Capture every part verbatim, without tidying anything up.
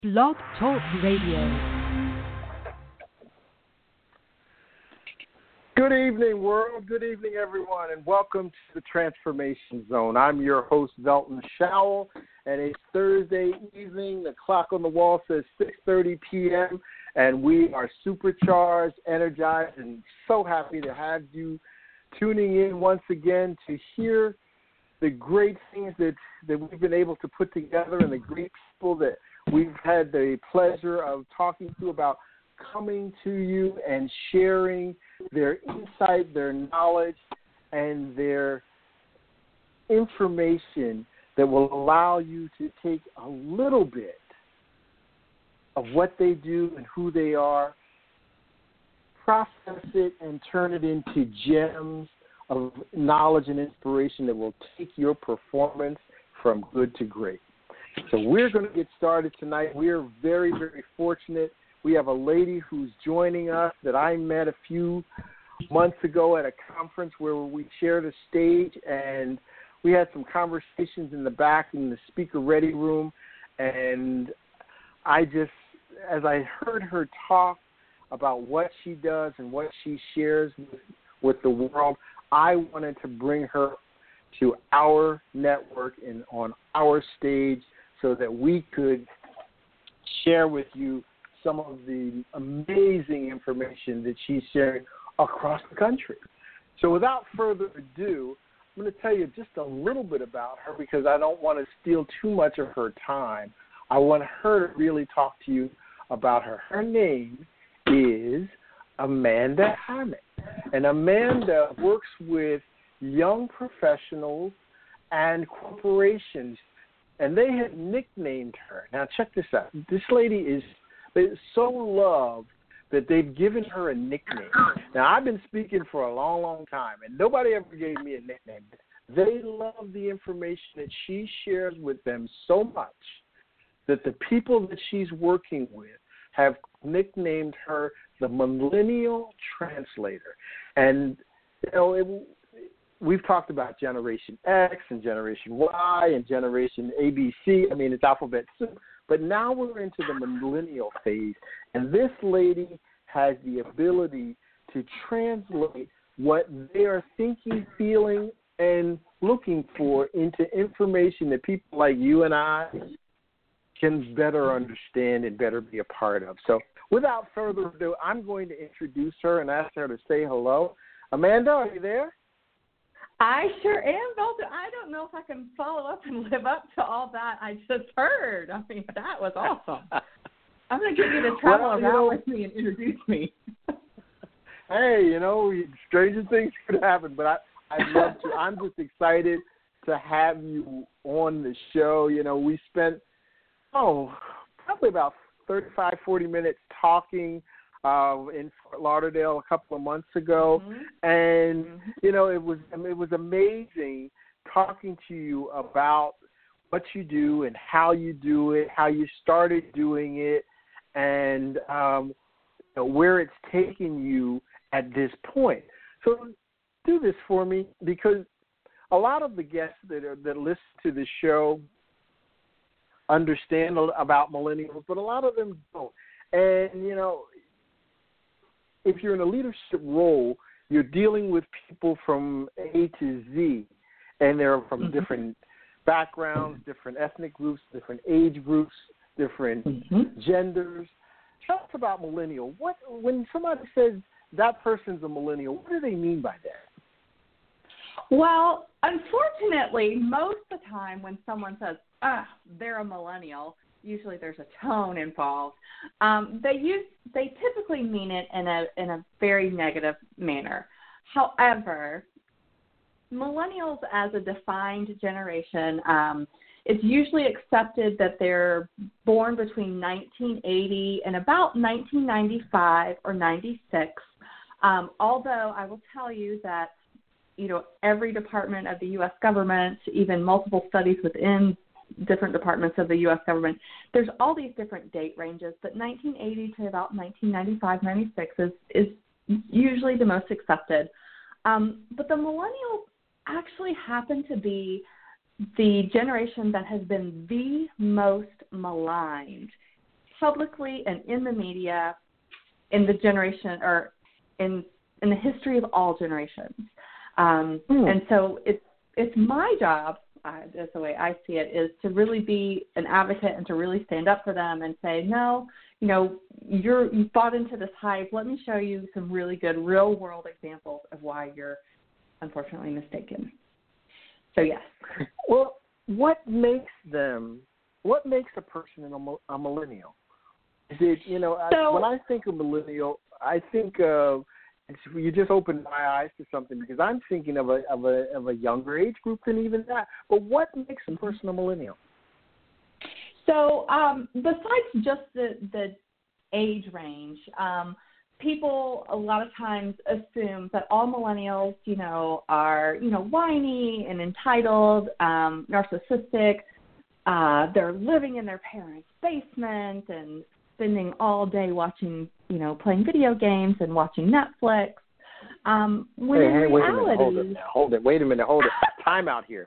Blog Talk Radio. Good evening, world. Good evening, everyone, and welcome to the Transformation Zone. I'm your host, Velton Showell, and it's Thursday evening. The clock on the wall says six thirty p.m., and we are supercharged, energized, and so happy to have you tuning in once again to hear the great things that, that we've been able to put together and the great people that we've had the pleasure of talking to about coming to you and sharing their insight, their knowledge, and their information that will allow you to take a little bit of what they do and who they are, process it, and turn it into gems of knowledge and inspiration that will take your performance from good to great. So we're going to get started tonight. We are very, very fortunate. We have a lady who's joining us that I met a few months ago at a conference where we shared a stage, and we had some conversations in the back in the speaker ready room. And I just, as I heard her talk about what she does and what she shares with, with the world, I wanted to bring her to our network and on our stage so that we could share with you some of the amazing information that she's sharing across the country. So without further ado, I'm going to tell you just a little bit about her because I don't want to steal too much of her time. I want her to really talk to you about her. Her name is Amanda Hammett. And Amanda works with young professionals and corporations, and they have nicknamed her. Now, check this out. This lady is so loved that they've given her a nickname. Now, I've been speaking for a long, long time, and nobody ever gave me a nickname. They love the information that she shares with them so much that the people that she's working with have nicknamed her the Millennial Translator. And, you know, it, we've talked about Generation X and Generation Y and Generation A B C. I mean, it's alphabet soup. But now we're into the millennial phase, and this lady has the ability to translate what they are thinking, feeling, and looking for into information that people like you and I can better understand and better be a part of. So without further ado, I'm going to introduce her and ask her to say hello. Amanda, are you there? I sure am, Velton. I don't know if I can follow up and live up to all that I just heard. I mean, that was awesome. I'm going to get you to travel well, around you know, with me and introduce me. Hey, you know, stranger things could happen, but I, I'd love to. I'm just excited to have you on the show. You know, we spent, oh, probably about thirty-five, forty minutes talking Uh, in Fort Lauderdale a couple of months ago, mm-hmm. and mm-hmm. you know it was it was amazing talking to you about what you do and how you do it, how you started doing it, and um, you know, where it's taken you at this point. So do this for me, because a lot of the guests that are, that listen to the show understand about millennials, but a lot of them don't. And you know, if you're in a leadership role, you're dealing with people from A to Z, and they're from mm-hmm. different backgrounds, different ethnic groups, different age groups, different mm-hmm. genders. Tell us about millennial. What when somebody says that person's a millennial, what do they mean by that? Well, unfortunately, most of the time when someone says, ah, they're a millennial, usually there's a tone involved. Um, they use they typically mean it in a in a very negative manner. However, millennials as a defined generation, um, it's usually accepted that they're born between nineteen eighty and about nineteen ninety-five or ninety-six. Um, although I will tell you that, you know, every department of the U S government, even multiple studies within different departments of the U S government, there's all these different date ranges, but nineteen eighty to about nineteen ninety-five, ninety-six is, is usually the most accepted. Um, but the millennials actually happen to be the generation that has been the most maligned publicly and in the media in the generation or in in the history of all generations. Um, hmm. And so it's it's my job, uh, that's the way I see it, is to really be an advocate and to really stand up for them and say, no, you know, you're you bought into this hype. Let me show you some really good real world examples of why you're unfortunately mistaken. So yes. Well, what makes them? What makes a person a, a millennial? Is it, you know, so, I, when I think of millennial, I think of you just opened my eyes to something because I'm thinking of a of a of a younger age group than even that. But what makes a person a millennial? So um, besides just the the age range, um, people a lot of times assume that all millennials, you know, are you know whiny and entitled, um, narcissistic. Uh, they're living in their parents' basement and spending all day watching, you know, playing video games and watching Netflix. Um, when hey, in hey, wait reality, a minute, hold it, now, hold it, wait a minute, hold it. Time out here.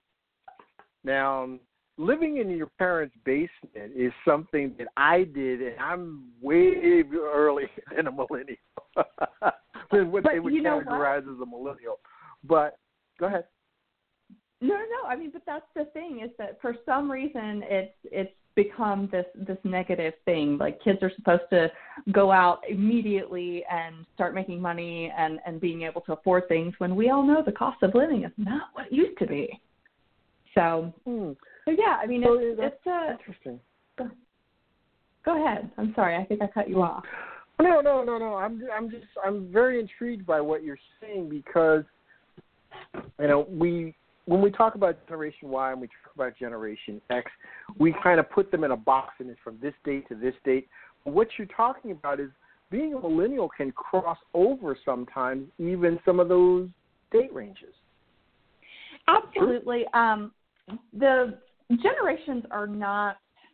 Now, um, living in your parents' basement is something that I did, and I'm way early than a millennial, than what but they would you know categorize what? as a millennial. But go ahead. No, no, no. I mean, but that's the thing is that for some reason it's it's become this this negative thing. Like kids are supposed to go out immediately and start making money and, and being able to afford things when we all know the cost of living is not what it used to be. So, hmm. so yeah, I mean, so it's, it's uh, interesting. Go, go ahead. I'm sorry. I think I cut you off. No, no, no, no. I'm I'm just I'm very intrigued by what you're saying because you know we. When we talk about Generation Y and we talk about Generation X, we kind of put them in a box and it's from this date to this date. What you're talking about is being a millennial can cross over sometimes even some of those date ranges. Absolutely. Um, the generations are not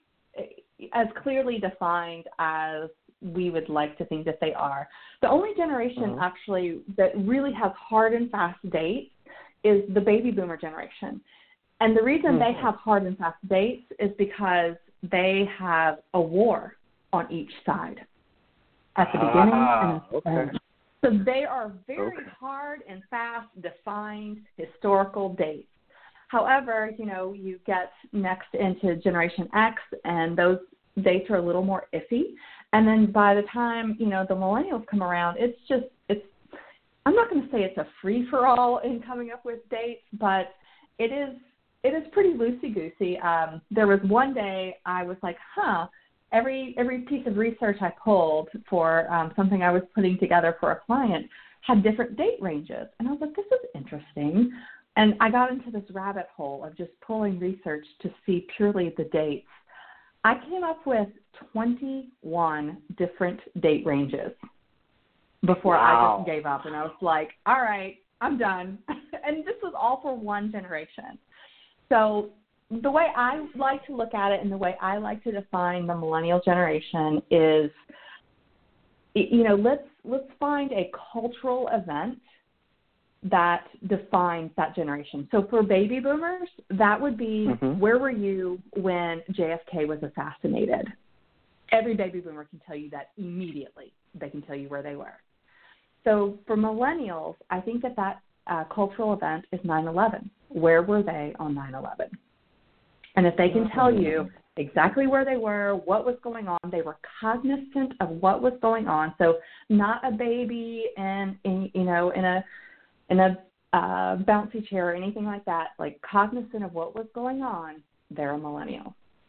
as clearly defined as we would like to think that they are. The only generation mm-hmm. actually that really has hard and fast dates is the baby boomer generation. And the reason mm-hmm. they have hard and fast dates is because they have a war on each side at the beginning ah, and at the end. Okay. So they are very okay. hard and fast defined historical dates. However, you know, you get next into Generation X and those dates are a little more iffy. And then by the time, you know, the millennials come around, it's just, it's, I'm not going to say it's a free-for-all in coming up with dates, but it is it is pretty loosey-goosey. Um, there was one day I was like, huh, every every piece of research I pulled for um, something I was putting together for a client had different date ranges. And I was like, this is interesting. And I got into this rabbit hole of just pulling research to see purely the dates. I came up with twenty-one different date ranges before wow. I just gave up. And I was like, all right, I'm done. And this was all for one generation. So the way I like to look at it and the way I like to define the millennial generation is, you know, let's let's find a cultural event that defines that generation. So for baby boomers, that would be mm-hmm. where were you when J F K was assassinated? Every baby boomer can tell you that immediately. They can tell you where they were. So for millennials, I think that that uh, cultural event is nine eleven. Where were they on nine eleven? And if they can tell you exactly where they were, what was going on, they were cognizant of what was going on. So not a baby in, in you know, in a in a uh, bouncy chair or anything like that, like cognizant of what was going on, they're a millennial.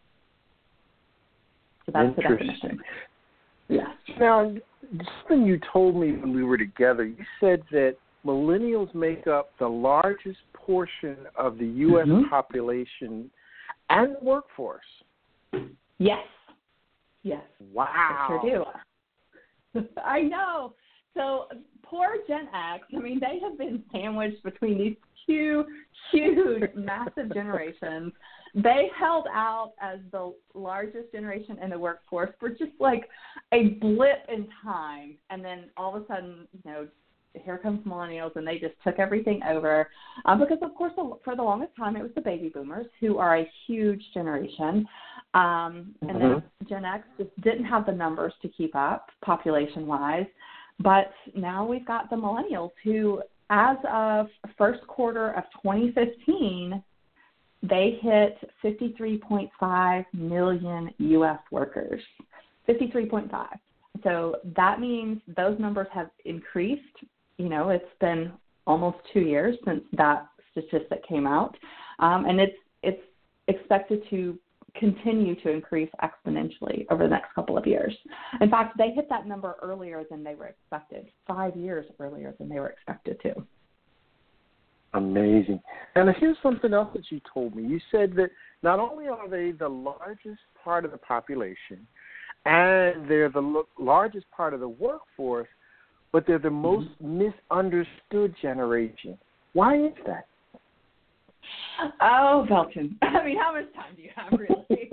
So that's the definition. Yes. Now, something you told me when we were together, you said that millennials make up the largest portion of the U S Mm-hmm. population and the workforce. Yes. Yes. Wow. I sure do. I know. So poor Gen X, I mean, they have been sandwiched between these two huge, massive generations. They held out as the largest generation in the workforce for just like a blip in time. And then all of a sudden, you know, here comes millennials, and they just took everything over. Um, because, of course, for the longest time, it was the baby boomers, who are a huge generation. Um, and mm-hmm. then Gen X just didn't have the numbers to keep up population-wise. But now we've got the millennials who, as of first quarter of twenty fifteen, they hit fifty-three point five million U S workers. fifty-three point five. So that means those numbers have increased. You know, it's been almost two years since that statistic came out, um, and it's it's expected to continue to increase exponentially over the next couple of years. In fact, they hit that number earlier than they were expected, five years earlier than they were expected to. Amazing. And here's something else that you told me. You said that not only are they the largest part of the population, and they're the lo- largest part of the workforce, but they're the most mm-hmm. misunderstood generation. Why is that? Oh, Belton. I mean, how much time do you have, really?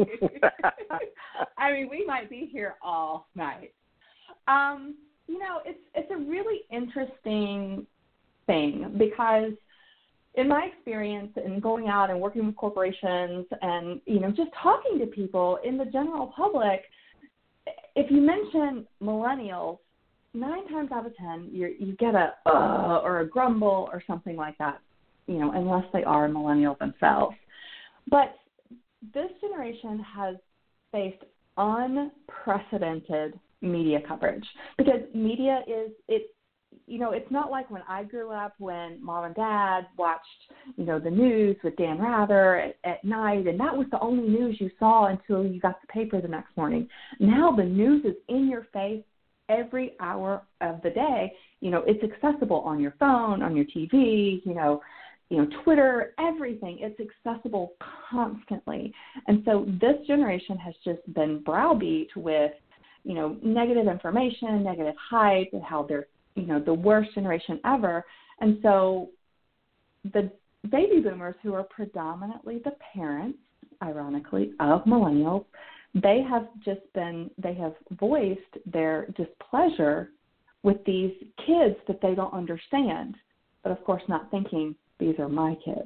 I mean, we might be here all night. Um, you know, it's it's a really interesting thing because in my experience in going out and working with corporations and, you know, just talking to people in the general public, if you mention millennials, nine times out of ten, you you get a uh or a grumble or something like that, you know, unless they are millennials themselves. But this generation has faced unprecedented media coverage because media is, it, you know, it's not like when I grew up when mom and dad watched, you know, the news with Dan Rather at, at night, and that was the only news you saw until you got the paper the next morning. Now the news is in your face every hour of the day. You know, it's accessible on your phone, on your T V, you know, you know, Twitter, everything. It's accessible constantly. And so this generation has just been browbeat with, you know, negative information, negative hype, and how they're, you know, the worst generation ever. And so the baby boomers, who are predominantly the parents, ironically, of millennials, they have just been, they have voiced their displeasure with these kids that they don't understand, but of course not thinking these are my kids,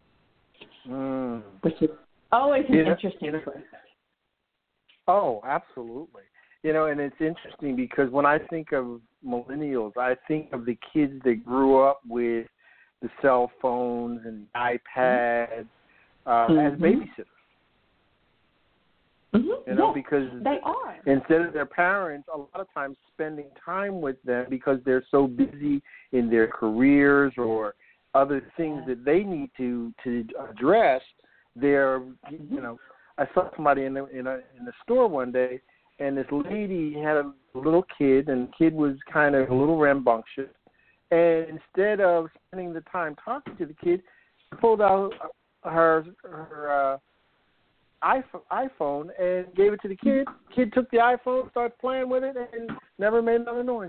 mm. which is always an you know, interesting you know, twist. Oh, absolutely. You know, and it's interesting because when I think of millennials, I think of the kids that grew up with the cell phones and iPads uh, mm-hmm. as babysitters. Mm-hmm. You know, yes, because they are. Instead of their parents, a lot of times spending time with them because they're so busy in their careers or other things that they need to to address. They're, mm-hmm. you know, I saw somebody in the in a in the store one day, and this lady had a little kid, and the kid was kind of a little rambunctious. And instead of spending the time talking to the kid, she pulled out her her uh, iPhone and gave it to the kid. Kid took the iPhone, started playing with it, and never made another noise.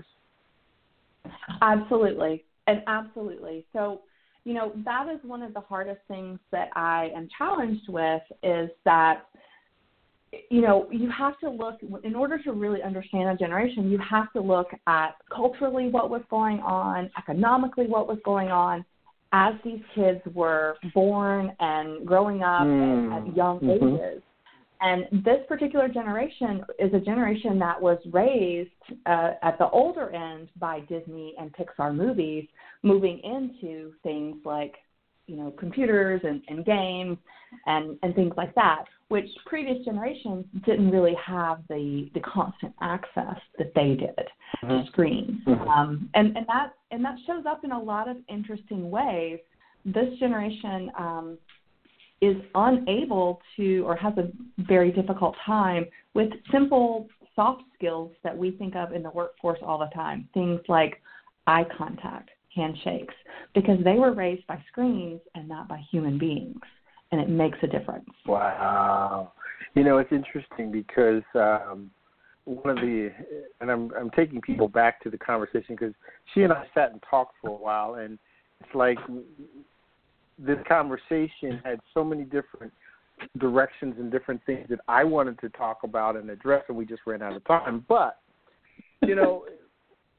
Absolutely, and absolutely. So, you know, that is one of the hardest things that I am challenged with is that, you know, you have to look, in order to really understand a generation, you have to look at culturally what was going on, economically what was going on as these kids were born and growing up mm. at, at young mm-hmm. ages. And this particular generation is a generation that was raised uh, at the older end by Disney and Pixar movies, moving into things like, you know, computers and, and games and, and things like that, which previous generations didn't really have the, the constant access that they did mm-hmm. to screens. Mm-hmm. Um, and, and that and that shows up in a lot of interesting ways. This generation um, is unable to or has a very difficult time with simple soft skills that we think of in the workforce all the time, things like eye contact, handshakes, because they were raised by screens and not by human beings, and it makes a difference. Wow. You know, it's interesting because um, one of the, and I'm I'm taking people back to the conversation because she and I sat and talked for a while, and it's like this conversation had so many different directions and different things that I wanted to talk about and address, and we just ran out of time. But, you know,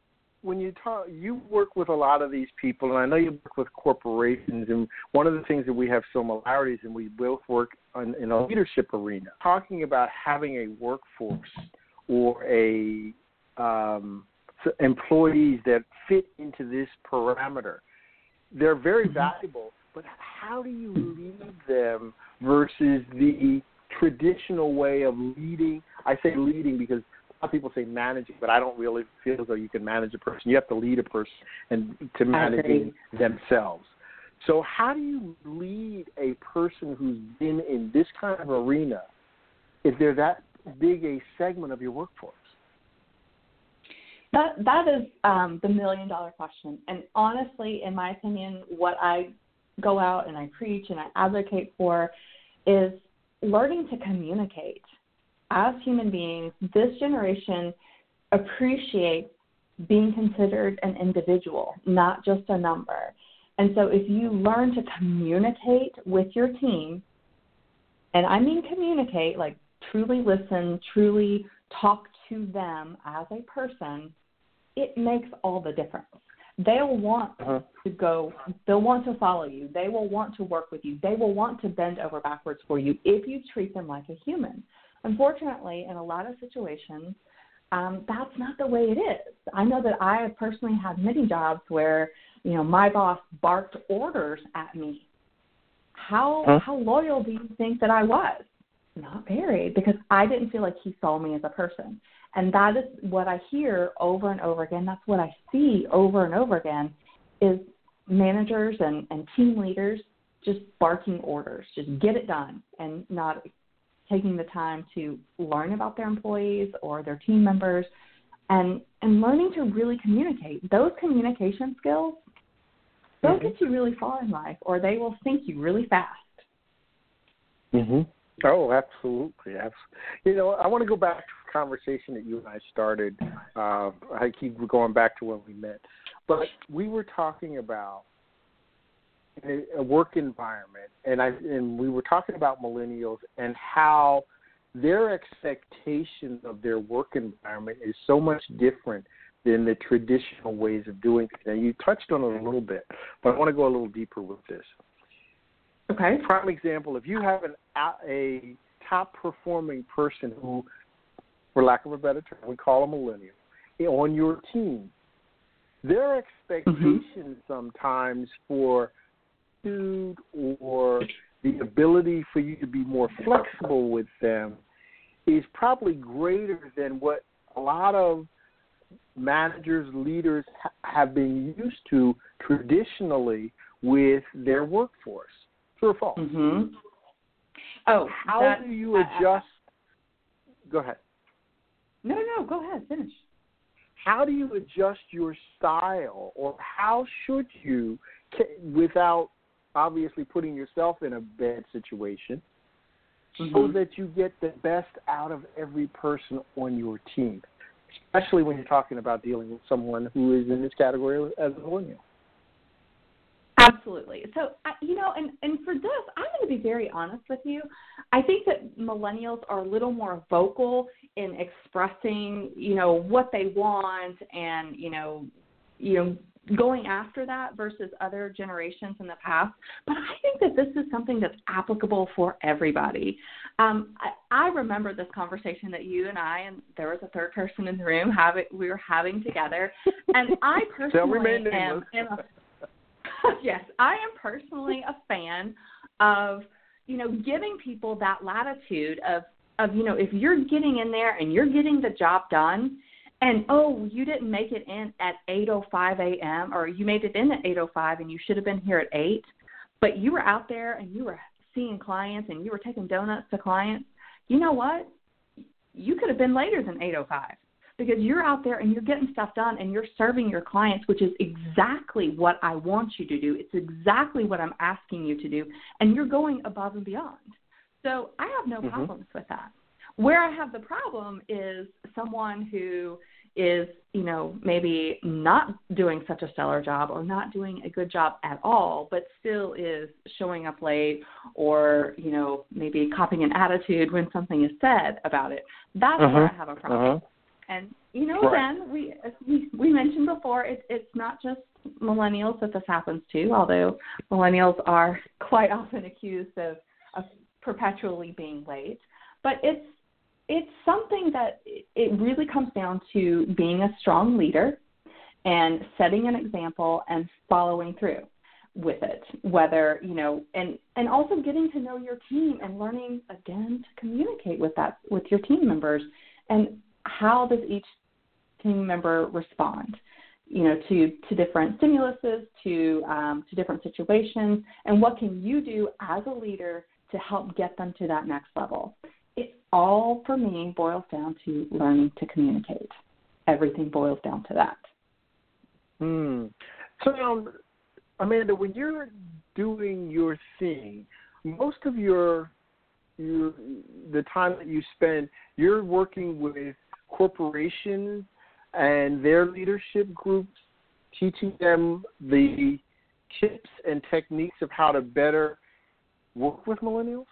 when you talk, you work with a lot of these people, and I know you work with corporations. And one of the things that we have similarities, and we both work on, in a leadership arena, talking about having a workforce or a um, employees that fit into this parameter. They're very valuable, but how do you lead them versus the traditional way of leading? I say leading because a lot of people say managing, but I don't really feel as though you can manage a person. You have to lead a person and to managing themselves. So how do you lead a person who's been in this kind of arena if they're that big a segment of your workforce? That that is um, the million dollar question. And honestly, in my opinion, what I go out and I preach and I advocate for is learning to communicate. As human beings, this generation appreciates being considered an individual, not just a number. And so if you learn to communicate with your team, and I mean communicate, like truly listen, truly talk to them as a person, it makes all the difference. They'll want uh-huh. to go, they'll want to follow you. They will want to work with you. They will want to bend over backwards for you if you treat them like a human. Unfortunately, in a lot of situations, um, that's not the way it is. I know that I have personally had many jobs where, you know, my boss barked orders at me. How huh? how loyal do you think that I was? Not very, because I didn't feel like he saw me as a person. And that is what I hear over and over again. That's what I see over and over again is managers and, and team leaders just barking orders, just get it done, and not taking the time to learn about their employees or their team members and, and learning to really communicate. Those communication skills, they'll mm-hmm. get you really far in life, or they will sink you really fast. Mm-hmm. Oh, absolutely. You know, I want to go back to a conversation that you and I started. Uh, I keep going back to when we met. But we were talking about a, a work environment, and I and we were talking about millennials and how their expectations of their work environment is so much different than the traditional ways of doing things. And you touched on it a little bit, but I want to go a little deeper with this. Okay. Prime example, if you have an, a top-performing person who, for lack of a better term, we call a millennial, on your team, their expectations mm-hmm. sometimes for food or the ability for you to be more flexible with them is probably greater than what a lot of managers, leaders ha- have been used to traditionally with their workforce. True or false? Mm-hmm. Oh, how that, do you adjust? Uh, go ahead. No, no, go ahead. Finish. How do you adjust your style, or how should you, without obviously putting yourself in a bad situation, mm-hmm. so that you get the best out of every person on your team, especially when you're talking about dealing with someone who is in this category as a millennial? Absolutely. So, you know, and, and for this, I'm going to be very honest with you. I think that millennials are a little more vocal in expressing, you know, what they want and, you know, you know, going after that versus other generations in the past. But I think that this is something that's applicable for everybody. Um, I, I remember this conversation that you and I, and there was a third person in the room, have it, we were having together. And I personally am, am a yes, I am personally a fan of, you know, giving people that latitude of, of, you know, if you're getting in there and you're getting the job done and, oh, you didn't make it in at eight oh five a.m. or you made it in at eight oh five and you should have been here at eight, but you were out there and you were seeing clients and you were taking donuts to clients, you know what? You could have been later than eight oh five. Because you're out there and you're getting stuff done and you're serving your clients, which is exactly what I want you to do. It's exactly what I'm asking you to do, and you're going above and beyond. So I have no mm-hmm. problems with that. Where I have the problem is someone who is, you know, maybe not doing such a stellar job or not doing a good job at all, but still is showing up late or, you know, maybe copying an attitude when something is said about it. That's uh-huh. where I have a problem. Uh-huh. And you know, Right. again, we, as we we mentioned before, it's it's not just millennials that this happens to, although millennials are quite often accused of, of perpetually being late. But it's it's something that it really comes down to being a strong leader and setting an example and following through with it, whether, you know, and, and also getting to know your team and learning, again, to communicate with that, with your team members, and how does each team member respond, you know, to, to different stimuluses, to, um, to different situations, and what can you do as a leader to help get them to that next level. It all, for me, boils down to learning to communicate. Everything boils down to that. Hmm. So, um, Amanda, when you're doing your thing, most of your your the time that you spend, you're working with corporations and their leadership groups, teaching them the tips and techniques of how to better work with millennials?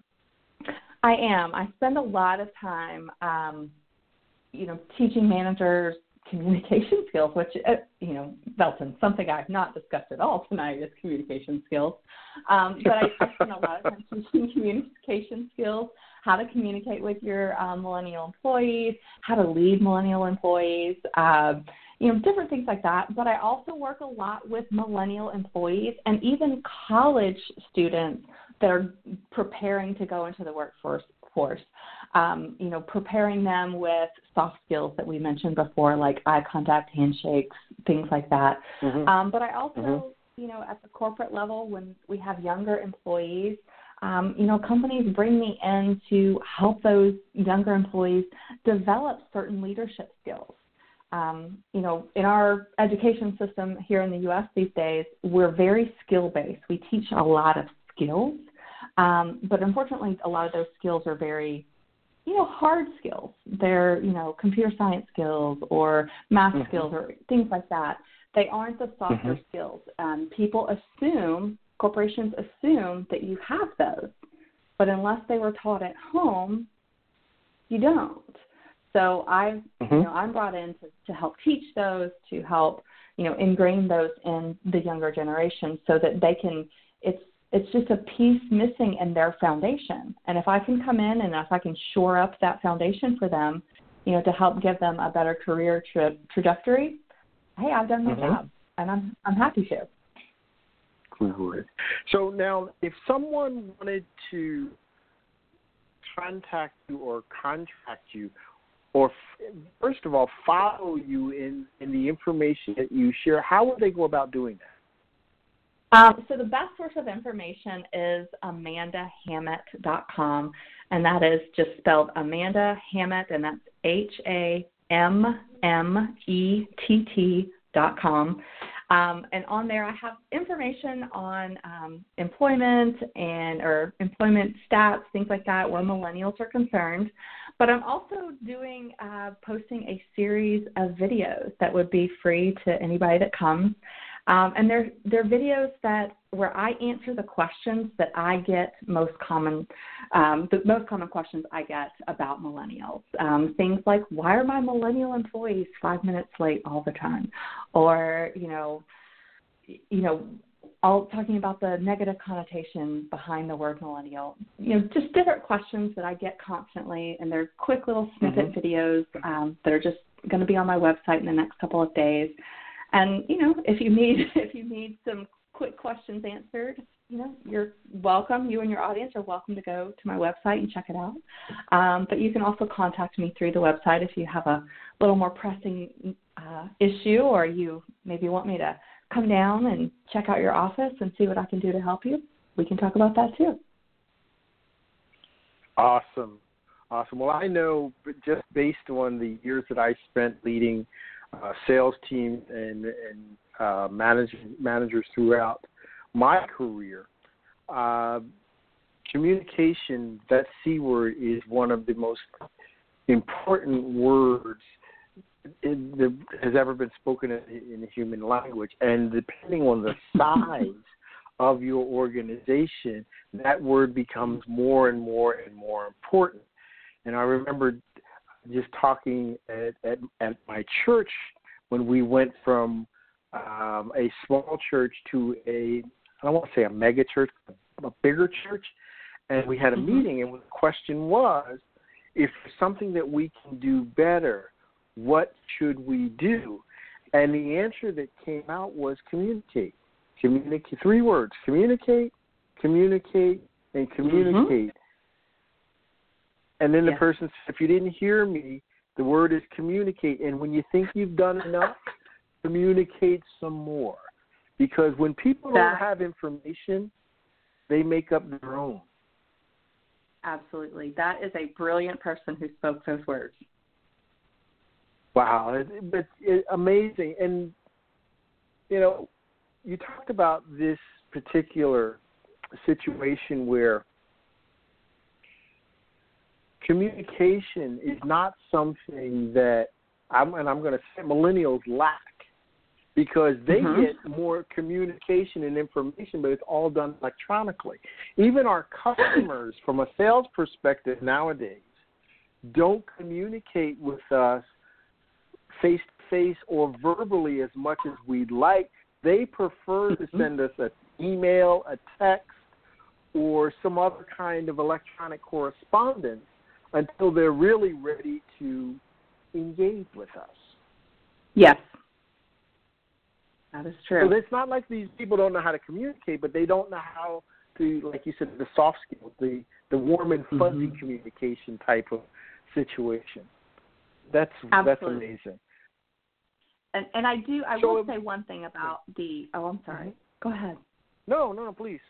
I am. I spend a lot of time, um, you know, teaching managers communication skills, which, uh, you know, Belton, something I've not discussed at all tonight is communication skills. Um, but I, I spend a lot of time teaching communication skills, how to communicate with your um, millennial employees, how to lead millennial employees, uh, you know, different things like that. But I also work a lot with millennial employees and even college students that are preparing to go into the workforce. Force. Um, you know, preparing them with soft skills that we mentioned before, like eye contact, handshakes, things like that. Mm-hmm. Um, but I also, mm-hmm. you know, at the corporate level, when we have younger employees, um, you know, companies bring me in to help those younger employees develop certain leadership skills. Um, you know, in our education system here in the U S these days, we're very skill-based. We teach a lot of skills. Um, but unfortunately, a lot of those skills are very, you know, hard skills. They're, you know, computer science skills or math mm-hmm. skills or things like that. They aren't the softer mm-hmm. skills. Um, people assume, corporations assume that you have those. But unless they were taught at home, you don't. So I've, mm-hmm. you know, I'm brought in to, to help teach those, to help, you know, ingrain those in the younger generation so that they can, it's, It's just a piece missing in their foundation. And if I can come in and if I can shore up that foundation for them, you know, to help give them a better career tra- trajectory, hey, I've done my mm-hmm. job, and I'm I'm happy to. Good. So now, if someone wanted to contact you or contract you, or f- first of all, follow you in, in the information that you share, how would they go about doing that? Um, so the best source of information is amanda hammett dot com, and that is just spelled Amanda Hammett, and that's H A M M E T T dot com. Um, and on there I have information on um, employment and or employment stats, things like that, where millennials are concerned. But I'm also doing uh, posting a series of videos that would be free to anybody that comes. Um, and they're, they're videos that where I answer the questions that I get most common, um, the most common questions I get about millennials. Um, things like, why are my millennial employees five minutes late all the time? Or, you know, you know, all talking about the negative connotation behind the word millennial. You know, just different questions that I get constantly, and they're quick little snippet mm-hmm. videos um, that are just going to be on my website in the next couple of days. And, you know, if you need if you need some quick questions answered, you know, you're welcome. You and your audience are welcome to go to my website and check it out. Um, but you can also contact me through the website if you have a little more pressing uh, issue, or you maybe want me to come down and check out your office and see what I can do to help you. We can talk about that too. Awesome. Awesome. Well, I know just based on the years that I spent leading Uh, sales teams and, and uh, manage, managers throughout my career. Uh, communication, that C word, is one of the most important words in the, has ever been spoken in, in human language. And depending on the size of your organization, that word becomes more and more and more important. And I remember just talking at, at, at my church when we went from um, a small church to a, I don't want to say a mega church, a bigger church. And we had a mm-hmm. meeting, and the question was, if there's something that we can do better, what should we do? And the answer that came out was communicate. Communicate. Three words: communicate, communicate, and communicate. Mm-hmm. And then the yeah. person said, if you didn't hear me, the word is communicate. And when you think you've done enough, communicate some more. Because when people that, don't have information, they make up their own. Absolutely. That is a brilliant person who spoke those words. Wow. It, it, it, amazing. And, you know, you talked about this particular situation where communication is not something that, I'm, and I'm going to say millennials lack, because they mm-hmm. get more communication and information, but it's all done electronically. Even our customers, from a sales perspective nowadays, don't communicate with us face-to-face or verbally as much as we'd like. They prefer to send us an email, a text, or some other kind of electronic correspondence until they're really ready to engage with us. Yes. That is true. So it's not like these people don't know how to communicate, but they don't know how to, like you said, the soft skills, the, the warm and fuzzy mm-hmm. communication type of situation. That's Absolutely. that's amazing. And and I do I so, will say one thing about the oh I'm sorry. Mm-hmm. Go ahead. No, no, no, please.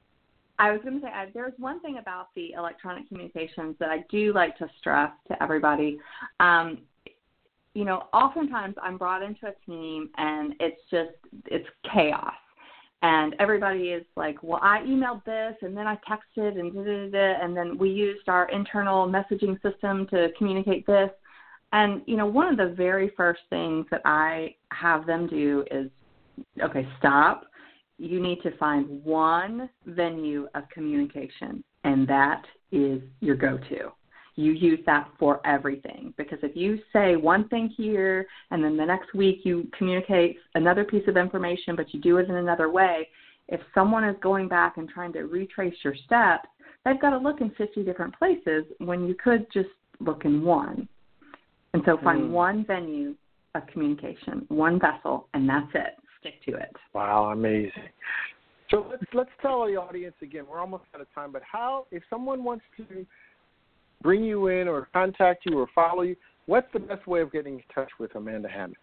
I was going to say I, there's one thing about the electronic communications that I do like to stress to everybody. Um, you know, oftentimes I'm brought into a team and it's just, it's chaos. And everybody is like, well, I emailed this and then I texted and da, da, da, and then we used our internal messaging system to communicate this. And, you know, one of the very first things that I have them do is, okay, stop. You need to find one venue of communication, and that is your go-to. You use that for everything, because if you say one thing here and then the next week you communicate another piece of information but you do it in another way, if someone is going back and trying to retrace your steps, they've got to look in fifty different places when you could just look in one. And so find mm. one venue of communication, one vessel, and that's it. Stick to it. Wow, amazing. So let's let's tell the audience again, we're almost out of time, but how, if someone wants to bring you in or contact you or follow you, what's the best way of getting in touch with Amanda Hammett?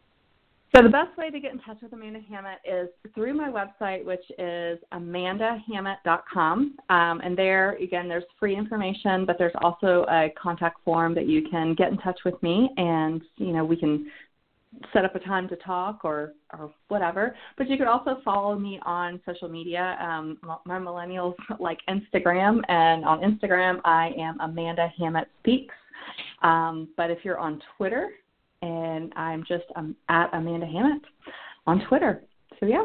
So the best way to get in touch with Amanda Hammett is through my website, which is amanda hammett dot com. Um, and there, again, there's free information, but there's also a contact form that you can get in touch with me, and, you know, we can set up a time to talk or, or whatever. But you could also follow me on social media. Um, my millennials like Instagram, and on Instagram I am Amanda Hammett Speaks. Um, but if you're on Twitter, and I'm just um, at Amanda Hammett on Twitter. So, yeah.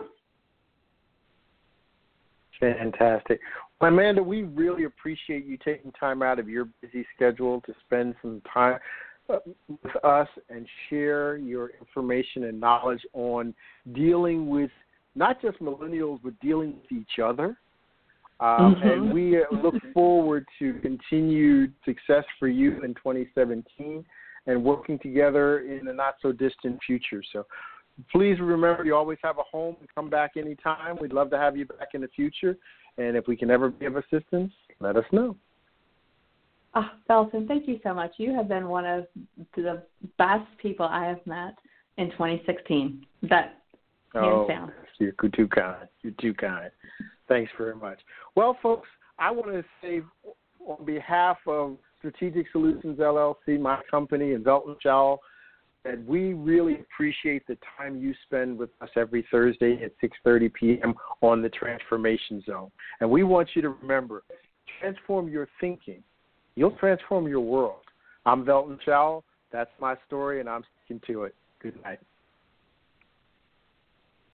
Fantastic. Well, Amanda, we really appreciate you taking time out of your busy schedule to spend some time with us and share your information and knowledge on dealing with not just millennials, but dealing with each other. Um, mm-hmm. And we look forward to continued success for you in twenty seventeen and working together in a not-so-distant future. So please remember, you always have a home, and come back anytime. We'd love to have you back in the future. And if we can ever be of assistance, let us know. Oh, Felton, thank you so much. You have been one of the best people I have met in twenty sixteen. That, hands oh, down. You're too kind. You're too kind. Thanks very much. Well, folks, I want to say on behalf of Strategic Solutions, L L C, my company, and Velton Shaw, that we really appreciate the time you spend with us every Thursday at six thirty p.m. on the Transformation Zone. And we want you to remember, transform your thinking. You'll transform your world. I'm Velton Shaw. That's my story, and I'm sticking to it. Good night.